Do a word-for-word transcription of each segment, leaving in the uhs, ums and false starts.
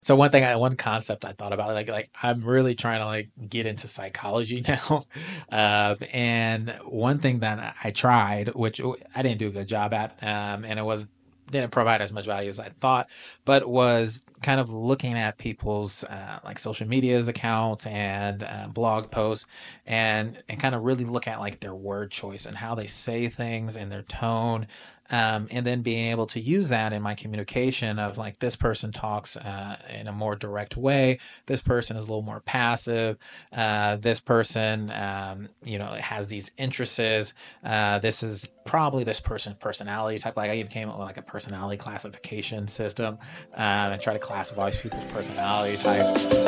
So one thing I one concept I thought about, like like I'm really trying to like get into psychology now. Um, and one thing that I I tried, which w- I didn't do a good job at, um, and it was didn't provide as much value as I thought, but was kind of looking at people's uh, like social medias accounts and uh, blog posts, and and kind of really look at like their word choice and how they say things and their tone, um, and then being able to use that in my communication of like this person talks uh, in a more direct way, this person is a little more passive, uh, this person um, you know has these interests, uh, this is probably this person's personality type. Like I even came up with like a personality classification system, um, and try to classify people's personality types.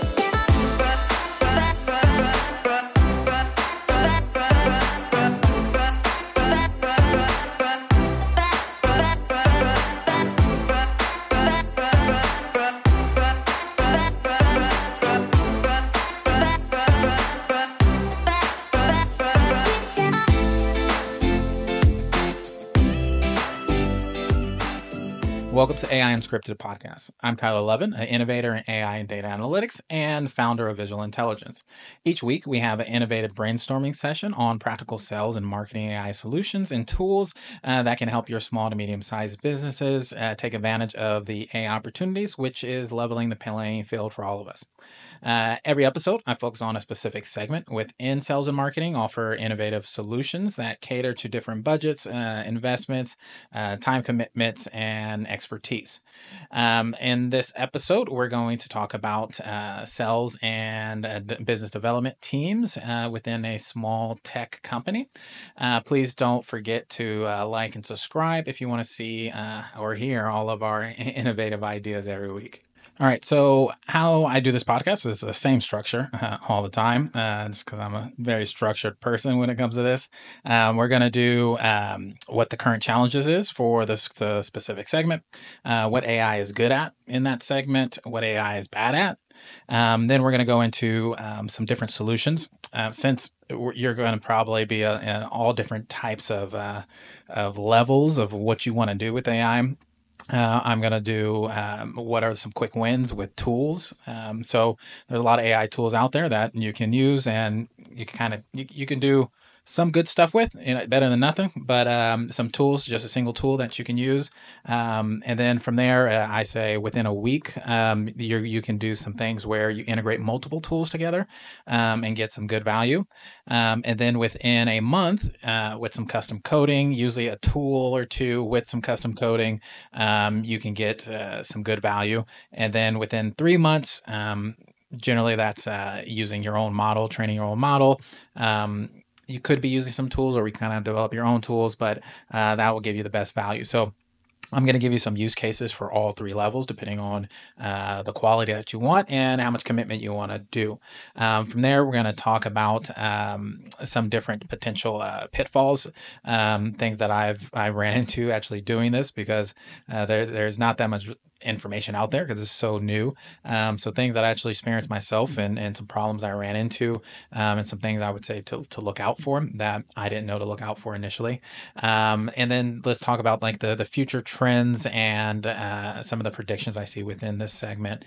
Welcome to A I Unscripted Podcast. I'm Tyler Levin, an innovator in A I and data analytics and founder of Visual Intelligence. Each week, we have an innovative brainstorming session on practical sales and marketing A I solutions and tools uh, that can help your small to medium sized businesses uh, take advantage of the A I opportunities, which is leveling the playing field for all of us. Uh, every episode, I focus on a specific segment within sales and marketing, offer innovative solutions that cater to different budgets, uh, investments, uh, time commitments, and expertise. Um, in this episode, we're going to talk about uh, sales and uh, d- business development teams uh, within a small tech company. Uh, please don't forget to uh, like and subscribe if you want to see uh, or hear all of our innovative ideas every week. All right, so how I do this podcast is the same structure uh, all the time, uh, just because I'm a very structured person when it comes to this. Um, we're going to do um, what the current challenges is for this the specific segment, uh, what A I is good at in that segment, what A I is bad at. Um, then we're going to go into um, some different solutions, uh, since you're going to probably be uh in all different types of uh, of levels of what you want to do with A I. Uh, I'm going to do um, what are some quick wins with tools. Um, so there's a lot of A I tools out there that you can use, and you can kind of you, you can do some good stuff with, you know, better than nothing. But um, some tools, just a single tool that you can use, um, and then from there, uh, I say within a week, um, you you can do some things where you integrate multiple tools together um, and get some good value. Um, and then within a month, uh, with some custom coding, usually a tool or two with some custom coding, um, you can get uh, some good value. And then within three months, um, generally that's uh, using your own model, training your own model. Um, you could be using some tools, or we kind of develop your own tools, but uh, that will give you the best value. So I'm going to give you some use cases for all three levels, depending on uh, the quality that you want and how much commitment you want to do. Um, from there, we're going to talk about um, some different potential uh, pitfalls, um, things that I've I ran into actually doing this, because uh, there, there's not that much information out there because it's so new. Um, so things that I actually experienced myself, and, and some problems I ran into, um, and some things I would say to, to look out for that I didn't know to look out for initially. Um, and then let's talk about like the the future trends and uh, some of the predictions I see within this segment.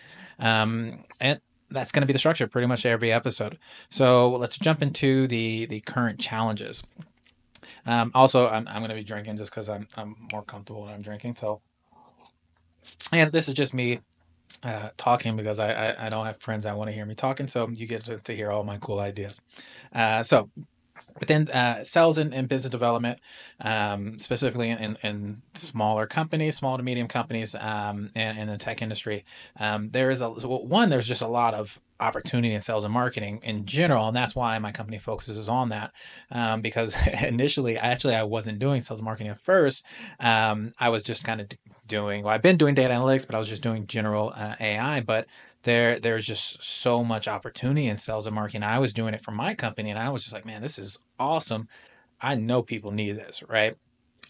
Um, and that's going to be the structure of pretty much every episode. So let's jump into the the current challenges. Um, also, I'm, I'm going to be drinking just because I'm I'm more comfortable when I'm drinking. So, and this is just me uh, talking because I, I I don't have friends that want to hear me talking. So you get to, to hear all my cool ideas. Uh, so within uh, sales and, and business development, um, specifically in, in smaller companies, small to medium companies, um, and in the tech industry, um, there is a well, one. There's just a lot of opportunity in sales and marketing in general, and that's why my company focuses on that. Um, because initially, actually, I wasn't doing sales and marketing at first. Um, I was just kind of doing. Well, I've been doing data analytics, but I was just doing general uh, A I. But there, there's just so much opportunity in sales and marketing. I was doing it for my company, and I was just like, man, this is awesome. I know people need this, right?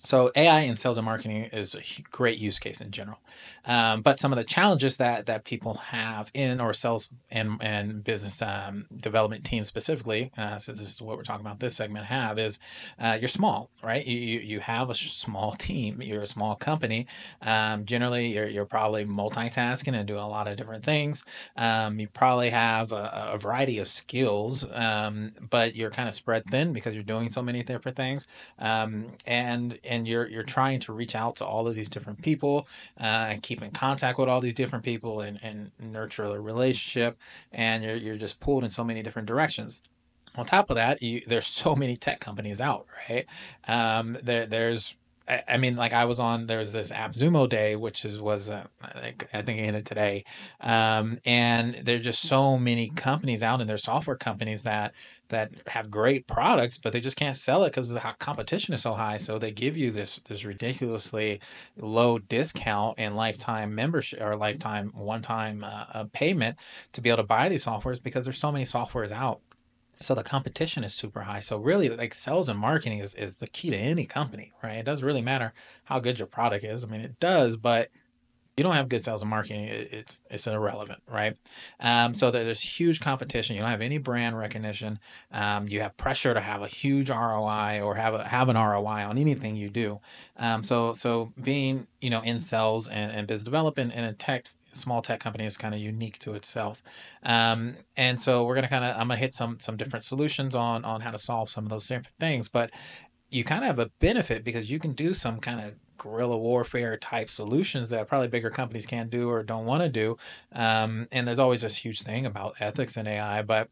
So A I in sales and marketing is a hu- great use case in general, um, but some of the challenges that that people have in or sales and and business um, development teams specifically, uh, since this is what we're talking about this segment, have is uh, you're small, right? You, you you have a sh- small team. You're a small company. Um, generally, you're you're probably multitasking and doing a lot of different things. Um, you probably have a, a variety of skills, um, but you're kind of spread thin because you're doing so many different things, um, and and you're you're trying to reach out to all of these different people, uh, and keep in contact with all these different people, and, and nurture a relationship, and you're you're just pulled in so many different directions. On top of that, you, there's so many tech companies out, right? Um, there, there's, I, I mean, like I was on, there's this app Zumo Day, which is was uh, I think I think I ended today, um, and there's just so many companies out, and there's software companies that that have great products, but they just can't sell it because the competition is so high. So they give you this this ridiculously low discount and lifetime membership or lifetime one time uh, uh, payment to be able to buy these softwares because there's so many softwares out, so the competition is super high. So really, like sales and marketing is, is the key to any company, right? It doesn't really matter how good your product is. I mean, it does, but you don't have good sales and marketing, it's it's irrelevant, right? Um, so there's huge competition. You don't have any brand recognition. Um, you have pressure to have a huge R O I or have a have an R O I on anything you do. Um, so so being, you know, in sales and, and business development in a tech small tech company is kind of unique to itself. Um, and so we're gonna kind of I'm gonna hit some some different solutions on on how to solve some of those different things, but you kind of have a benefit because you can do some kind of guerrilla warfare type solutions that probably bigger companies can't do or don't want to do. Um, and there's always this huge thing about ethics in A I, but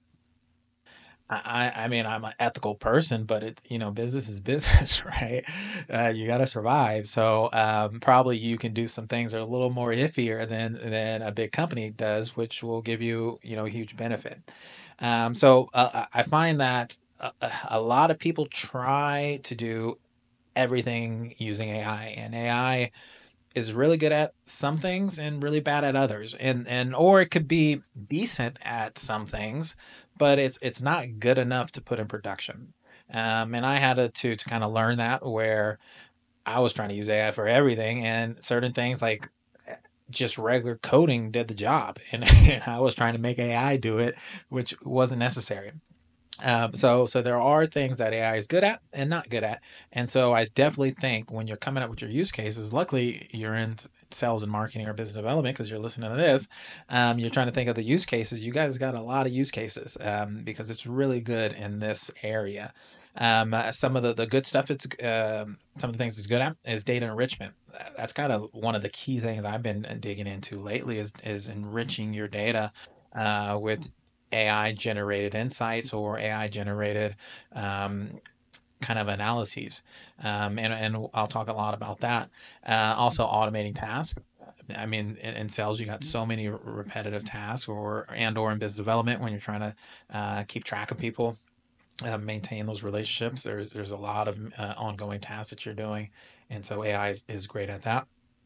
I, I mean, I'm an ethical person, but it, you know, business is business, right? Uh, you got to survive. So um, probably you can do some things that are a little more iffier than than a big company does, which will give you, you know, a huge benefit. Um, so uh, I find that a, a lot of people try to do everything using A I, and A I is really good at some things and really bad at others, and and or it could be decent at some things, but it's it's not good enough to put in production. Um, and I had to to, to kind of learn that, where I was trying to use A I for everything, and certain things like eh, just regular coding did the job, and, and I was trying to make A I do it, which wasn't necessary. Um, so, so there are things that A I is good at and not good at, and so I definitely think when you're coming up with your use cases, luckily you're in sales and marketing or business development because you're listening to this. Um, you're trying to think of the use cases. You guys got a lot of use cases, um, because it's really good in this area. Um, uh, some of the, the good stuff it's um, some of the things it's good at is data enrichment. That's kind of one of the key things I've been digging into lately is is enriching your data uh, with A I generated insights or A I generated um, kind of analyses. Um, and, and I'll talk a lot about that. Uh, also, automating tasks. I mean, in, in sales, you got so many repetitive tasks, or and or in business development when you're trying to uh, keep track of people, uh, maintain those relationships. There's there's a lot of uh, ongoing tasks that you're doing, and so A I is, is great at that.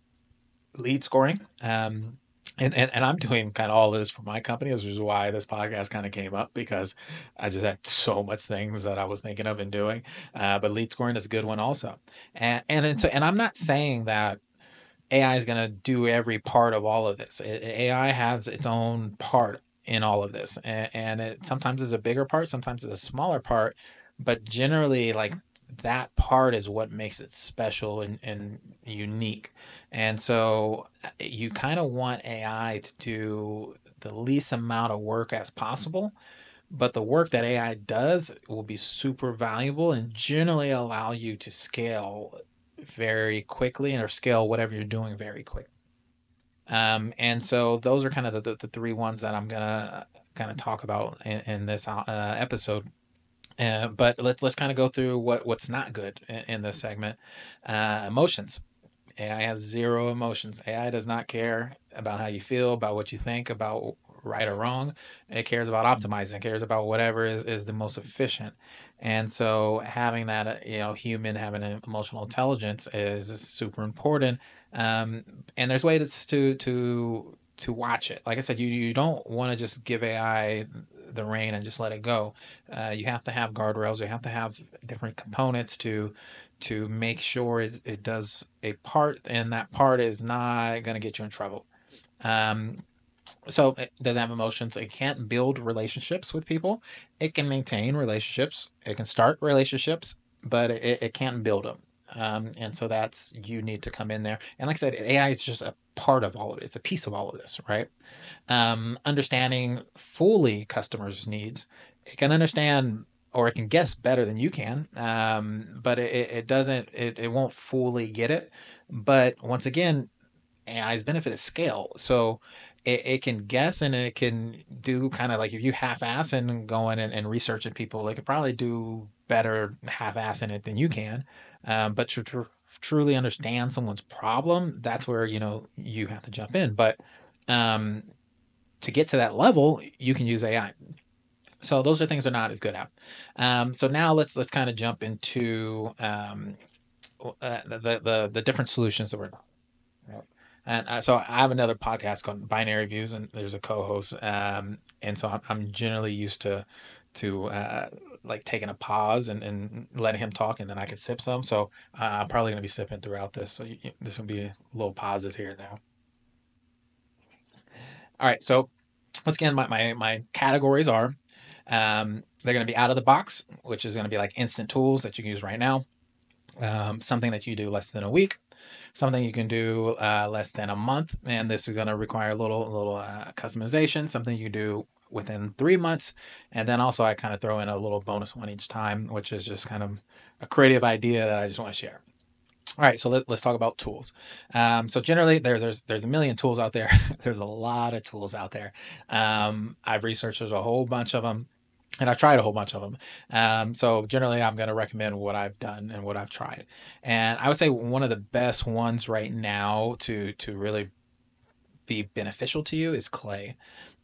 Lead scoring. Um, and, and, and I'm doing kind of all of this for my company, which is why this podcast kind of came up, because I just had so much things that I was thinking of and doing. Uh, but lead scoring is a good one also. And and it's, and I'm not saying that A I is going to do every part of all of this. A I has its own part in all of this, and, and it sometimes is a bigger part, sometimes it's a smaller part, but generally, like that part is what makes it special and, and unique. And so uh, you kind of want A I to do the least amount of work as possible, but the work that A I does will be super valuable and generally allow you to scale very quickly, and or scale whatever you're doing very quick. Um, and so those are kind of the, the, the three ones that I'm gonna kind of talk about in, in this uh, episode. Uh, but let, let's kind of go through what, what's not good in, in this segment. Uh, emotions. A I has zero emotions. A I does not care about how you feel, about what you think, about right or wrong. It cares about optimizing. It cares about whatever is, is the most efficient. And so having that, uh, you know, human having an emotional intelligence is, is super important. Um, and there's ways to to to watch it. Like I said, you you don't want to just give A I the rein and just let it go. Uh, you have to have guardrails. You have to have different components to to make sure it, it does a part, and that part is not going to get you in trouble. Um, so it doesn't have emotions. It can't build relationships with people. It can maintain relationships. It can start relationships, but it, it can't build them. Um, and so that's, you need to come in there. And like I said, A I is just a part of all of it. It's a piece of all of this, right? Um, understanding fully customers' needs. It can understand, or it can guess better than you can, um, but it, it doesn't, it, it won't fully get it. But once again, A I's benefit is scale. So it, it can guess, and it can do kind of like, if you half-ass and going and, and researching people, it could probably do better half-assing it than you can. Um, but to, to truly understand someone's problem, that's where, you know, you have to jump in. But um, to get to that level, you can use A I. So those are things they're not as good at. Um, so now let's let's kind of jump into um, uh, the, the the different solutions that we're. And uh, so I have another podcast called Binary Views, and there's a co-host, um, and so I'm, I'm generally used to to uh, like taking a pause and, and letting him talk, and then I can sip some. So uh, I'm probably going to be sipping throughout this. So you, this will be little pauses here and there. All right. So once again, my my, my categories are um, they're going to be out of the box, which is going to be like instant tools that you can use right now. Um, something that you do less than a week, something you can do uh, less than a month, and this is going to require a little, little uh, customization. Something you do within three months, and then also I kind of throw in a little bonus one each time, which is just kind of a creative idea that I just want to share. All right, so let, us talk about tools. Um, so generally, there's there's there's a million tools out there. There's a lot of tools out there. Um, I've researched a whole bunch of them, and I've tried a whole bunch of them. Um, so generally, I'm going to recommend what I've done and what I've tried. And I would say one of the best ones right now to to really be beneficial to you is Clay.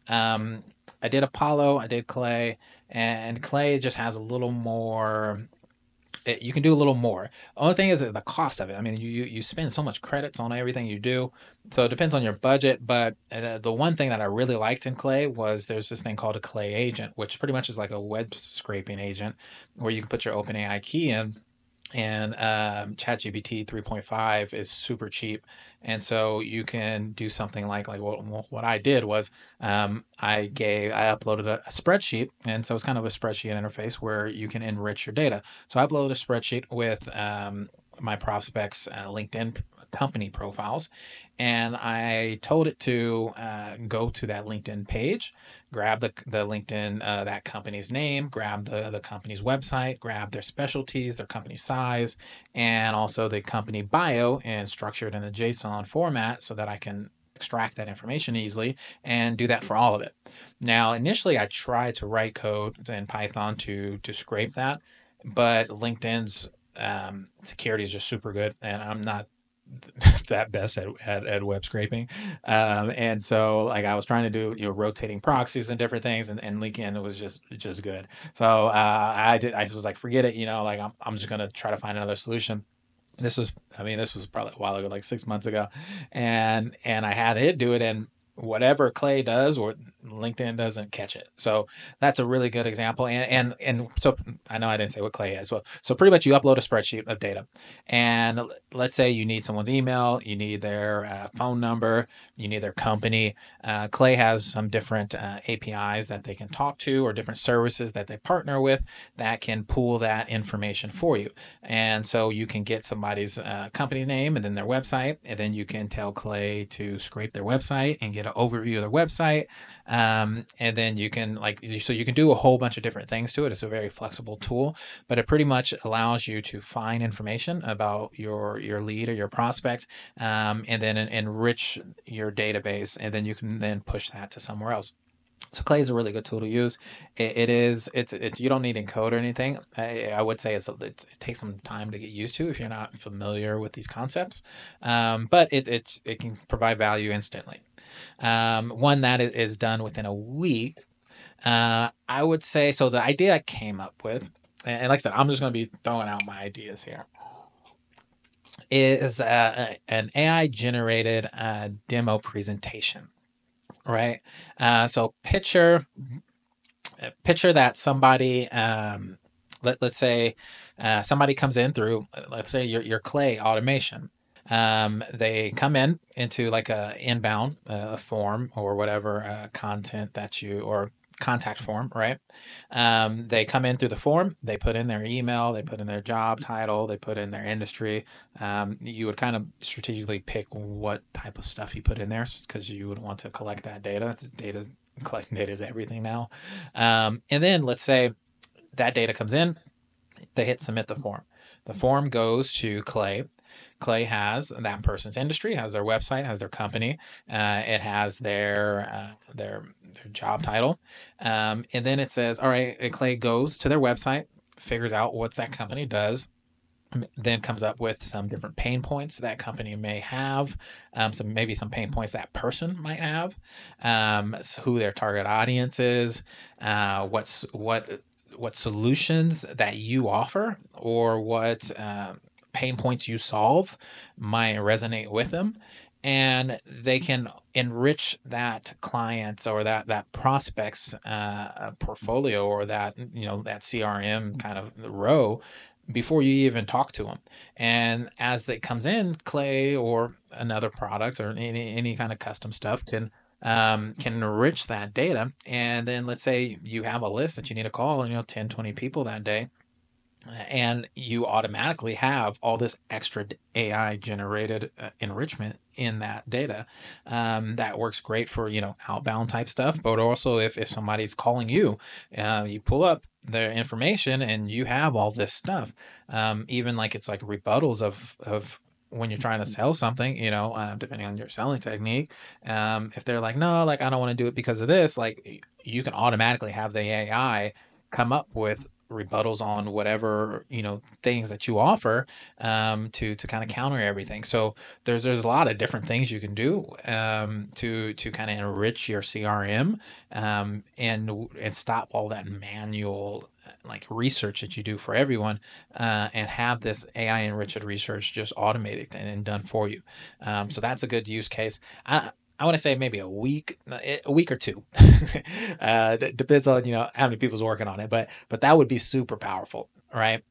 Um, I did Apollo, I did Clay, and Clay just has a little more. It, you can do a little more. The only thing is the cost of it. I mean, you you spend so much credits on everything you do, so it depends on your budget. But uh, the one thing that I really liked in Clay was there's this thing called a Clay agent, which pretty much is like a web scraping agent, where you can put your OpenAI key in, and um, ChatGPT three point five is super cheap, and so you can do something like like what, what I did was um, I gave I uploaded a, a spreadsheet, and so it's kind of a spreadsheet interface where you can enrich your data. So I uploaded a spreadsheet with um, my prospects' uh, LinkedIn company profiles, and I told it to uh, go to that LinkedIn page, grab the the LinkedIn uh, that company's name, grab the the company's website, grab their specialties, their company size, and also the company bio, and structure it in the JSON format so that I can extract that information easily and do that for all of it. Now, initially, I tried to write code in Python to to scrape that, but LinkedIn's um, security is just super good, and I'm not that best at, at, at web scraping. Um, and so like I was trying to do, you know, rotating proxies and different things, and, and LinkedIn was just, just good. So uh, I did, I was like, forget it, you know, like I'm, I'm just going to try to find another solution. This was, I mean, this was probably a while ago, like six months ago. And, and I had it do it, and whatever Clay does, or LinkedIn doesn't catch it. So that's a really good example. And and and so I know I didn't say what Clay is. Well, so pretty much you upload a spreadsheet of data, and let's say you need someone's email, you need their uh, phone number, you need their company. Uh, Clay has some different uh, A P Is that they can talk to, or different services that they partner with that can pull that information for you. And so you can get somebody's uh, company name and then their website, and then you can tell Clay to scrape their website and get an overview of their website. Um, and then you can like, so you can do a whole bunch of different things to it. It's a very flexible tool, but it pretty much allows you to find information about your, your lead or your prospect, um, and then en- enrich your database. And then you can then push that to somewhere else. So Clay is a really good tool to use. It, it is, it's, it's, you don't need encode or anything. I, I would say it's, it's, it takes some time to get used to if you're not familiar with these concepts. Um, but it, it, it can provide value instantly. Um, one that is, is done within a week. Uh, I would say, so the idea I came up with, and like I said, I'm just going to be throwing out my ideas here, is uh, an A I generated uh, demo presentation. Right. Uh, so picture picture that somebody, um, let, let's say uh, somebody comes in through, let's say your, your Clay automation. Um, they come in into like a inbound uh, form or whatever uh, content that you, or contact form, right? Um, they come in through the form, they put in their email, they put in their job title, they put in their industry. Um, you would kind of strategically pick what type of stuff you put in there because you would want to collect that data. Data collecting data is everything now. Um, and then let's say that data comes in, they hit submit the form. The form goes to Clay. Clay has that person's industry, has their website, has their company, uh, it has their uh, their their job title, um, and then it says, all right, Clay goes to their website, figures out what that company does, then comes up with some different pain points that company may have, um, some maybe some pain points that person might have, um, who their target audience is, uh, what's what what solutions that you offer, or what uh, pain points you solve might resonate with them, and they can enrich that client's or that that prospect's uh, portfolio, or that, you know, that C R M kind of row before you even talk to them. And as that comes in, Clay or another product or any any kind of custom stuff can um, can enrich that data. And then let's say you have a list that you need to call, you know, ten, twenty people that day, and you automatically have all this extra A I generated uh, enrichment in that data. Um, that works great for, you know, outbound type stuff, but also if, if somebody's calling you, uh, you pull up their information and you have all this stuff. Um, even like it's like rebuttals of, of when you're trying to sell something, you know, uh, depending on your selling technique. Um, if they're like, no, like I don't want to do it because of this, like you can automatically have the A I come up with rebuttals on whatever, you know, things that you offer, um, to to kind of counter everything. So there's there's a lot of different things you can do, um, to to kind of enrich your C R M, um, and and stop all that manual like research that you do for everyone, uh, and have this A I enriched research just automated and, and done for you. Um, so that's a good use case. I, I want to say maybe a week, a week or two. uh, d- depends on, you know, how many people's working on it, but but that would be super powerful, right?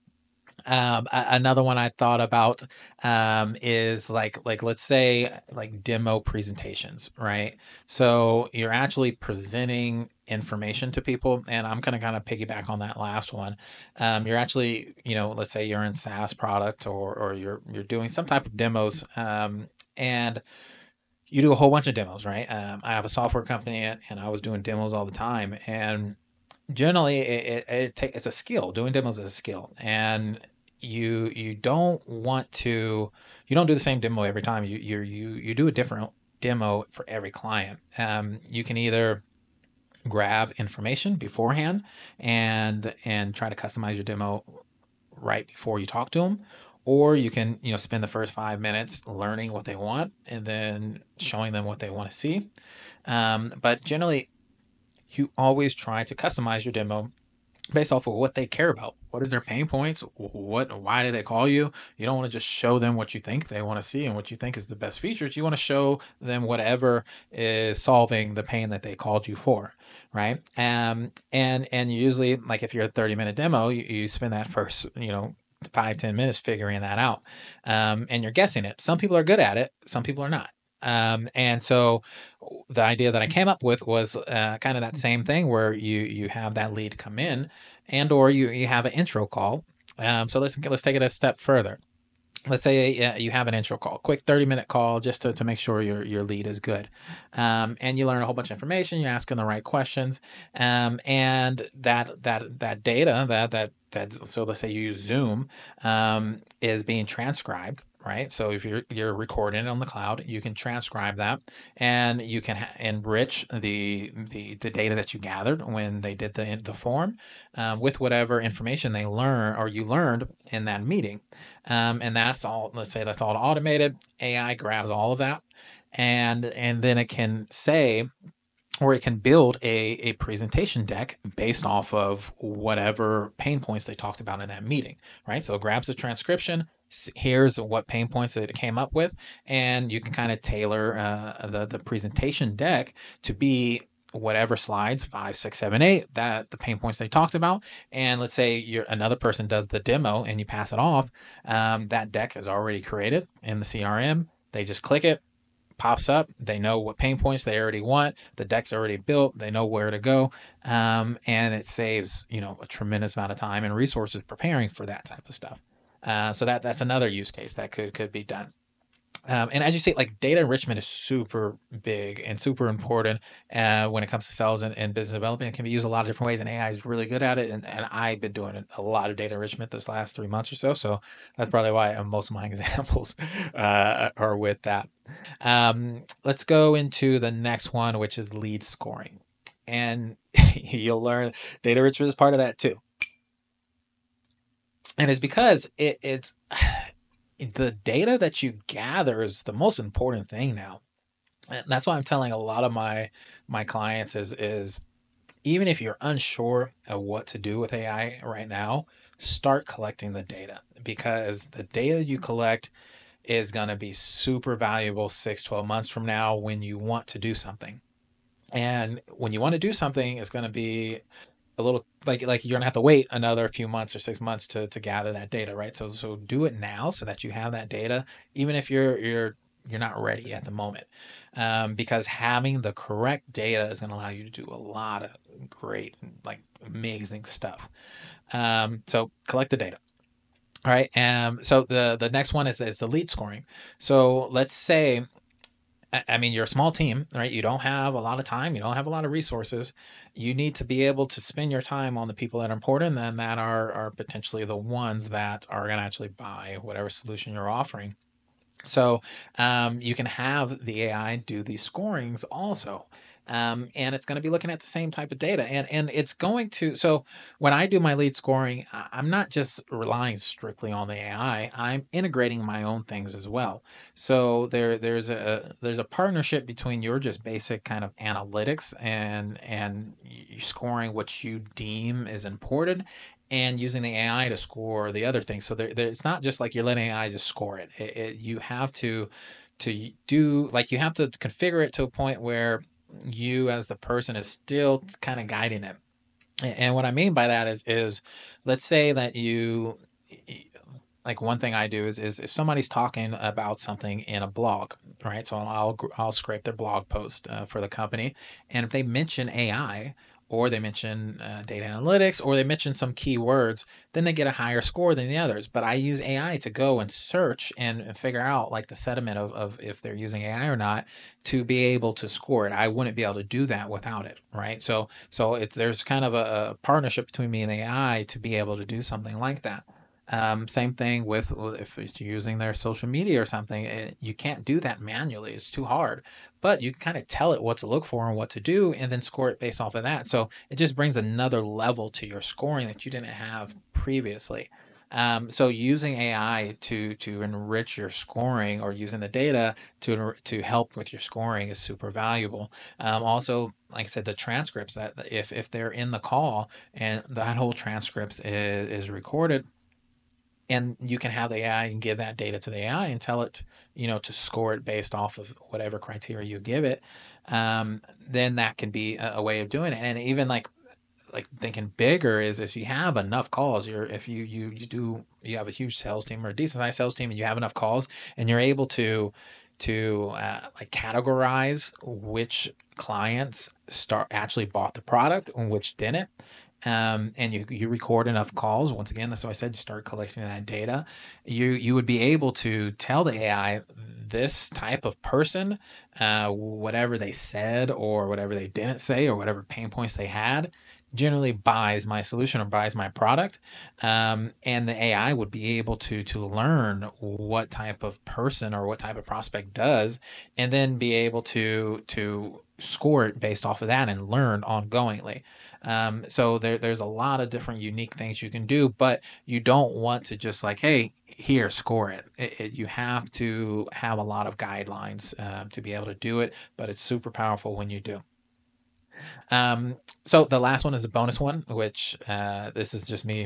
Um, a- another one I thought about, um, is like like let's say like demo presentations, right? So you're actually presenting information to people, and I'm gonna kind of piggyback on that last one. Um, you're actually, you know, let's say you're in SaaS product, or or you're you're doing some type of demos, um, and you do a whole bunch of demos, right? Um, I have a software company, and, and I was doing demos all the time. And generally, it, it, it take, it's a skill. Doing demos is a skill, and you you don't want to you don't do the same demo every time. You you you you do a different demo for every client. Um, you can either grab information beforehand and and try to customize your demo right before you talk to them, or you can, you know, spend the first five minutes learning what they want and then showing them what they want to see. Um, but generally, you always try to customize your demo based off of what they care about. What is their pain points? What, why do they call you? You don't want to just show them what you think they want to see and what you think is the best features. You want to show them whatever is solving the pain that they called you for, right? Um, and and usually, like if you're a thirty minute demo, you, you spend that first, you know, five ten minutes figuring that out, um, and you're guessing it. Some people are good at it, some people are not. Um, and so the idea that I came up with was uh, kind of that same thing where you you have that lead come in, and or you you have an intro call. Um, so let's let's take it a step further. Let's say uh, you have an intro call, quick thirty minute call, just to, to make sure your your lead is good, um, and you learn a whole bunch of information. You ask them the right questions, um, and that that that data that that that so let's say you use Zoom, um, is being transcribed. Right. So if you're you're recording it on the cloud, you can transcribe that, and you can ha- enrich the, the the data that you gathered when they did the the form, um, with whatever information they learn or you learned in that meeting. Um, and that's all, let's say that's all automated. A I grabs all of that, and and then it can say, or it can build a, a presentation deck based off of whatever pain points they talked about in that meeting, right? So it grabs the transcription, here's what pain points that it came up with, and you can kind of tailor uh, the, the presentation deck to be whatever slides, five, six, seven, eight, that the pain points they talked about. And let's say you're another person does the demo and you pass it off. Um, that deck is already created in the C R M. They just click it, pops up. They know what pain points they already want. The deck's already built. They know where to go. Um, and it saves, you know, a tremendous amount of time and resources preparing for that type of stuff. Uh, so that that's another use case that could could be done. Um, and as you say, like data enrichment is super big and super important uh, when it comes to sales and, and business development. It can be used a lot of different ways, and A I is really good at it. And, and I've been doing a lot of data enrichment this last three months or so. So that's probably why uh, most of my examples uh, are with that. Um, let's go into the next one, which is lead scoring. And you'll learn data enrichment is part of that too. And it's because it, it's the data that you gather is the most important thing now. And that's why I'm telling a lot of my my clients is is even if you're unsure of what to do with A I right now, start collecting the data, because the data you collect is going to be super valuable six, twelve months from now when you want to do something. And when you want to do something, it's going to be a little like like you're gonna have to wait another few months or six months to to gather that data, right? So so do it now so that you have that data, even if you're you're you're not ready at the moment, um, because having the correct data is going to allow you to do a lot of great, like amazing stuff. Um, so collect the data. All right. Um, so the the next one is is the lead scoring. So let's say I mean, you're a small team, right? You don't have a lot of time. You don't have a lot of resources. You need to be able to spend your time on the people that are important and that are, are potentially the ones that are going to actually buy whatever solution you're offering. So um, you can have the A I do these scorings also. Um, and it's going to be looking at the same type of data, and and it's going to. So when I do my lead scoring, I'm not just relying strictly on the A I. I'm integrating my own things as well. So there there's a there's a partnership between your just basic kind of analytics and and scoring what you deem is important, and using the A I to score the other things. So there, there, it's not just like you're letting A I just score it. It, it. You have to to do like you have to configure it to a point where you as the person is still kind of guiding it. And what I mean by that is is let's say that you like one thing I do is is if somebody's talking about something in a blog, right? So I'll I'll, I'll scrape their blog post uh, for the company, and if they mention A I or they mention uh, data analytics or they mention some keywords, then they get a higher score than the others. But I use A I to go and search and, and figure out like the sentiment of, of if they're using A I or not to be able to score it. I wouldn't be able to do that without it, right? So so it's there's kind of a, a partnership between me and A I to be able to do something like that. Um, same thing with if it's using their social media or something, it, you can't do that manually. It's too hard, but you can kind of tell it what to look for and what to do and then score it based off of that. So it just brings another level to your scoring that you didn't have previously. Um, so using A I to to enrich your scoring or using the data to to help with your scoring is super valuable. Um, also, like I said, the transcripts that if if they're in the call and that whole transcripts is, is recorded, and you can have the A I and give that data to the A I and tell it, you know, to score it based off of whatever criteria you give it. Um, then that can be a, a way of doing it. And even like like thinking bigger is if you have enough calls, you're if you you you do you have a huge sales team or a decent sized sales team and you have enough calls and you're able to to uh, like categorize which clients start actually bought the product and which didn't, um, and you you record enough calls. Once again, that's why I said you start collecting that data. You you would be able to tell the A I this type of person, uh, whatever they said or whatever they didn't say or whatever pain points they had, generally buys my solution or buys my product, um, and the A I would be able to to learn what type of person or what type of prospect does, and then be able to to score it based off of that and learn ongoingly. Um, so there, there's a lot of different unique things you can do, but you don't want to just like, hey, here, score it. It, it you have to have a lot of guidelines uh, to be able to do it, but it's super powerful when you do. Um, so the last one is a bonus one, which uh, this is just me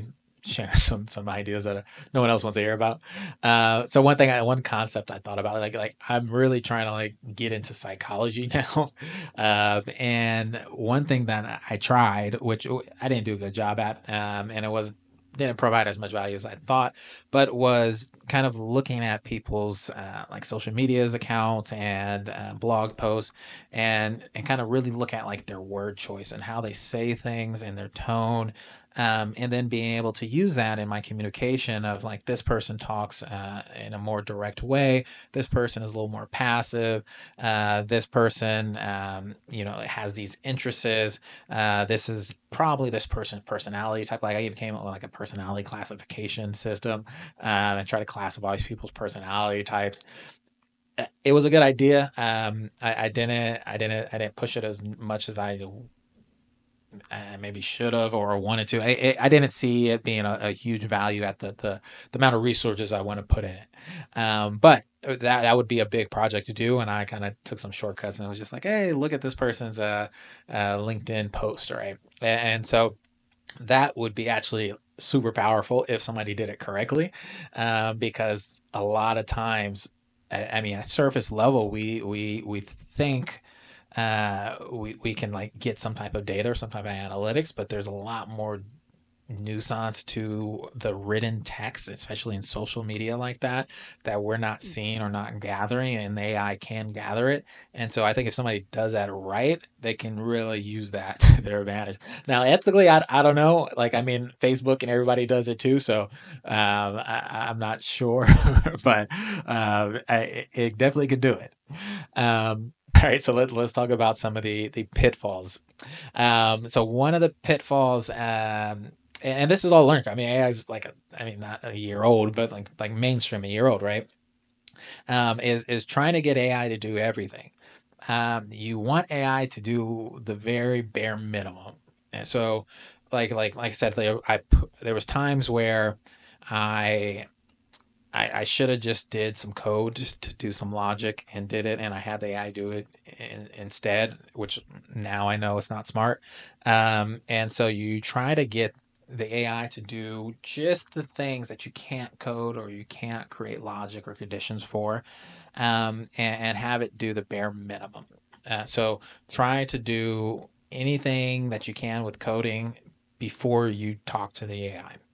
share some some ideas that uh, no one else wants to hear about. Uh, so one thing, I, one concept I thought about, like like I'm really trying to like get into psychology now, uh, and one thing that I I tried, which I didn't do a good job at, um, and it was didn't provide as much value as I thought, but was kind of looking at people's uh, like social medias accounts and uh, blog posts, and and kind of really look at like their word choice and how they say things and their tone, um, and then being able to use that in my communication of like this person talks uh, in a more direct way, this person is a little more passive, uh, this person um, you know has these interests, uh, this is probably this person's personality type. Like I even came up with like a personality classification system, um, and try to classify people's personality types. Uh, it was a good idea. um, I, I didn't i didn't i didn't push it as much as I I maybe should have or wanted to. I, I didn't see it being a, a huge value at the, the the amount of resources I want to put in it. Um, but that that would be a big project to do, and I kind of took some shortcuts and it was just like, hey, look at this person's uh, uh, LinkedIn post, right? And so that would be actually super powerful if somebody did it correctly, uh, because a lot of times, I, I mean, at surface level, we we we think uh, we we can like get some type of data or some type of analytics, but there's a lot more nuance to the written text, especially in social media like that, that we're not seeing or not gathering, and the A I can gather it. And so I think if somebody does that right, they can really use that to their advantage. Now, ethically, I, I don't know. Like, I mean, Facebook and everybody does it too, so um, I, I'm not sure, but uh, I, it definitely could do it. Um, all right, so let, let's talk about some of the the pitfalls. Um, so one of the pitfalls, um, and this is all learned. I mean, A I is like, a, I mean, not a year old, but like like mainstream a year old, right? Um, is is trying to get A I to do everything. Um, you want A I to do the very bare minimum, and so, like like like I said, there, I there was times where I I, I should have just did some code just to do some logic and did it, and I had the A I do it in, instead, which now I know it's not smart. Um, and so you try to get the A I to do just the things that you can't code or you can't create logic or conditions for, um, and, and have it do the bare minimum. Uh, so try to do anything that you can with coding before you talk to the A I.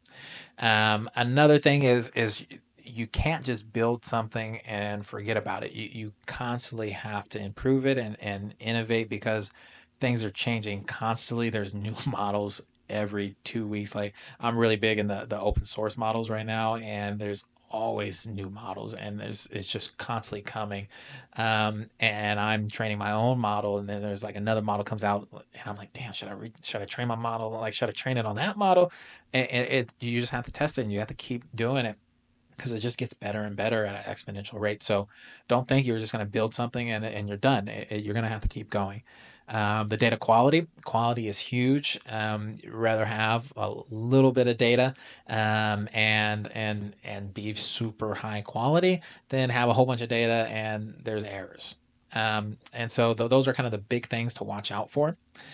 Um, another thing is is you can't just build something and forget about it. You you constantly have to improve it and, and innovate because things are changing constantly. There's new models every two weeks. Like I'm really big in the, the open source models right now, and there's always new models, and there's it's just constantly coming. Um, and I'm training my own model, and then there's like another model comes out, and I'm like, damn, should I re- should I train my model? Like, should I train it on that model? And, and it you just have to test it, and you have to keep doing it because it just gets better and better at an exponential rate. So don't think you're just going to build something and, and you're done. It, it, you're going to have to keep going. Um, the data quality quality is huge. Um, you'd rather have a little bit of data, um, and and and be super high quality than have a whole bunch of data and there's errors. Um, and so th- those are kind of the big things to watch out for.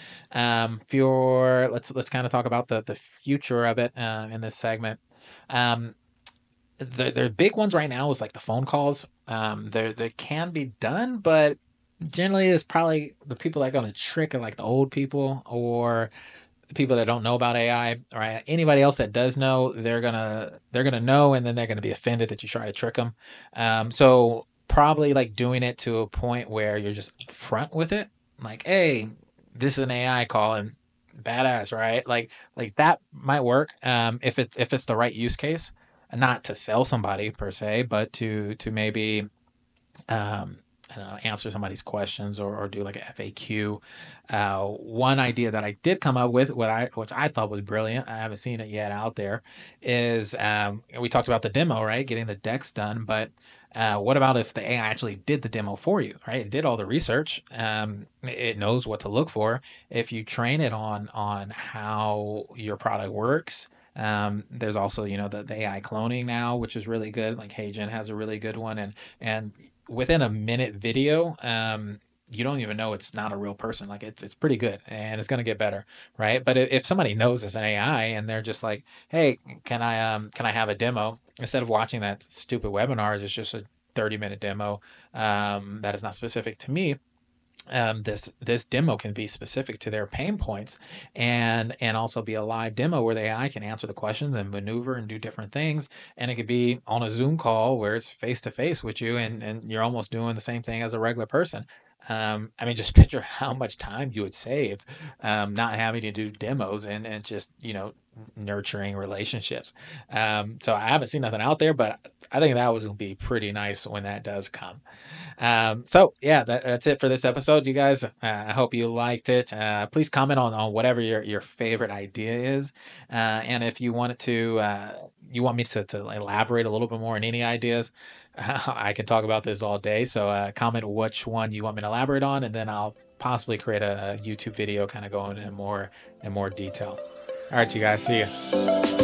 Um, if you're, let's let's kind of talk about the the future of it uh, in this segment. Um, the the big ones right now is like the phone calls. Um, they they can be done, but generally it's probably the people that are going to trick are like the old people or the people that don't know about A I. Right? Anybody else that does know, they're gonna they're gonna know, and then they're gonna be offended that you try to trick them. Um, so probably like doing it to a point where you're just upfront with it, like, hey, this is an A I call and badass, right? Like like that might work, um, if it if it's the right use case, not to sell somebody per se, but to to maybe um, I don't know, answer somebody's questions or, or do like a F A Q. Uh, one idea that I did come up with, what I which I thought was brilliant, I haven't seen it yet out there, is um, we talked about the demo, right? Getting the decks done, but uh, what about if the A I actually did the demo for you, right? It did all the research. Um, it knows what to look for. If you train it on on how your product works. Um, there's also, you know, the, the A I cloning now, which is really good. Like HeyGen has a really good one, and and within a minute video, um, you don't even know it's not a real person. Like it's it's pretty good, and it's gonna get better, right? But if, if somebody knows it's an A I and they're just like, hey, can I um can I have a demo instead of watching that stupid webinar? It's just a thirty minute demo um, that is not specific to me. Um, this this demo can be specific to their pain points, and and also be a live demo where the A I can answer the questions and maneuver and do different things. And it could be on a Zoom call where it's face to face with you, and and you're almost doing the same thing as a regular person. Um, I mean, just picture how much time you would save, um, not having to do demos and and just, you know, nurturing relationships. Um, so I haven't seen nothing out there, but I think that was going to be pretty nice when that does come. Um, so yeah, that, that's it for this episode, you guys. Uh, I hope you liked it. Uh, please comment on, on whatever your, your favorite idea is. Uh, and if you wanted to, uh, you want me to, to elaborate a little bit more on any ideas, I can talk about this all day. So uh, comment which one you want me to elaborate on, and then I'll possibly create a, a YouTube video kind of going in more in more detail. All right, you guys, see you.